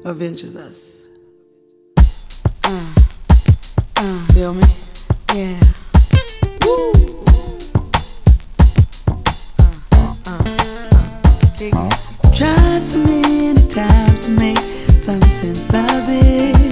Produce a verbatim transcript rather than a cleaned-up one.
avenges us. Uh, uh, Feel me? Yeah. Woo. Uh, uh, uh, Tried so many times to make some sense of this.